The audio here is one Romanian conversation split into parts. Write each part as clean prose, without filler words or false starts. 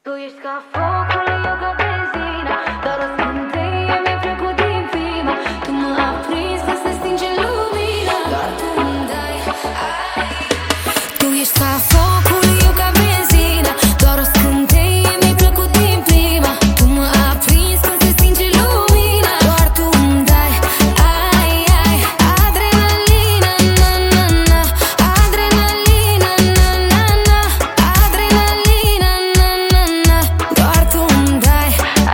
Tu ești ca focul, eu ca benzina. Doar o scânteie mi-ai trecut din prima. Tu mă aprins când se stinge lumina. Doar tu îmi dai. Tu ești ca focul, eu ca benzina. Doar o scânteie mi-ai trecut din prima. Tu mă aprins când se stinge lumina. Doar tu îmi dai. Adrenalina, na na na. Adrenalina, na na na. Adrenalina, na na na. Doar tu îmi dai.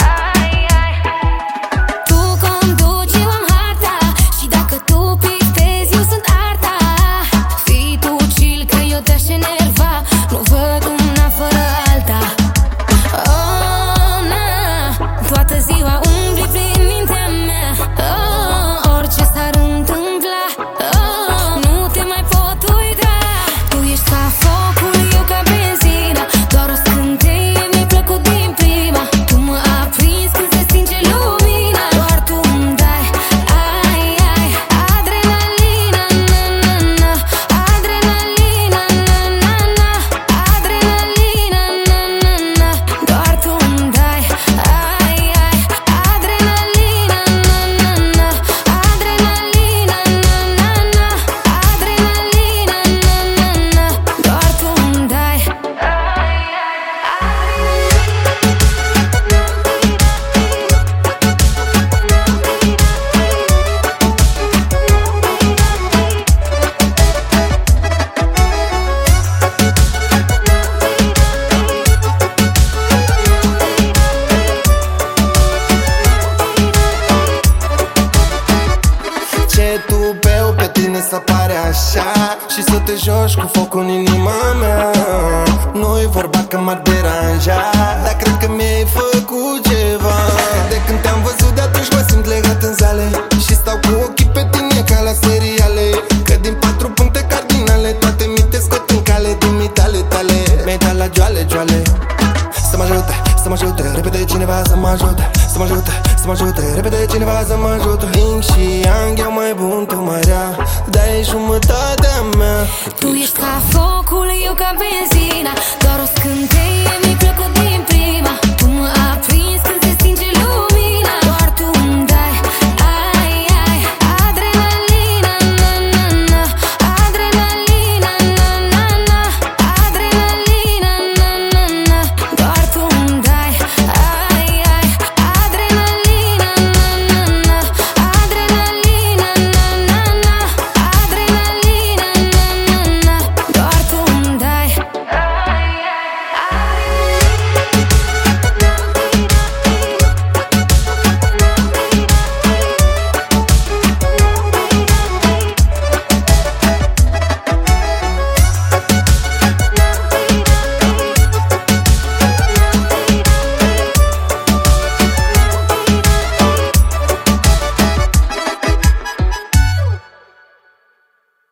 Tu conduci, eu am harta. Și dacă tu pictezi, eu sunt arta. Fii tu chill, că eu te-aș enerva. Nu văd una fără alta. Oh, na. Toată ziua umbli prin mintea mea. Oh, orice s-ar întâmpla. Oh, nu te mai pot uita. Tu ești ca focul, eu ca benzina. Doar o scânteie mi-ai plăcut din prima. Tu mă aprins când se stinge lumina. Doar tu îmi dai. Adrenalina, na na na. Adrenalina, na na na. Adrenalina, na na na. Doar tu îmi dai. Adrenalina, na na na. Adrenalina, na na na. Adrenalina, na na na. Doar tu îmi dai. Ce tupeu pe tine să pare așa. Și să te joci cu focul în inima mea. Nu-i vorba că m-ar deranja, dar cred că mi-ai făcut ceva. De când te-am văzut, de atunci mă simt legat în zale. Și stau cu ochii pe tine ca la seriale. Că din 4 puncte cardinale toate mi te scot în cale din mitale tale. Mi-ai dat la joale, joale. Să mă ajute, să mă ajute, repede cineva să mă ajute. Să mă ajute, să mă ajute, repede cineva să mă ajute. Yin și yang, eu mai bun, tu mai rea, dar e jumătatea mea. Tu ești ca focul, eu ca benzina.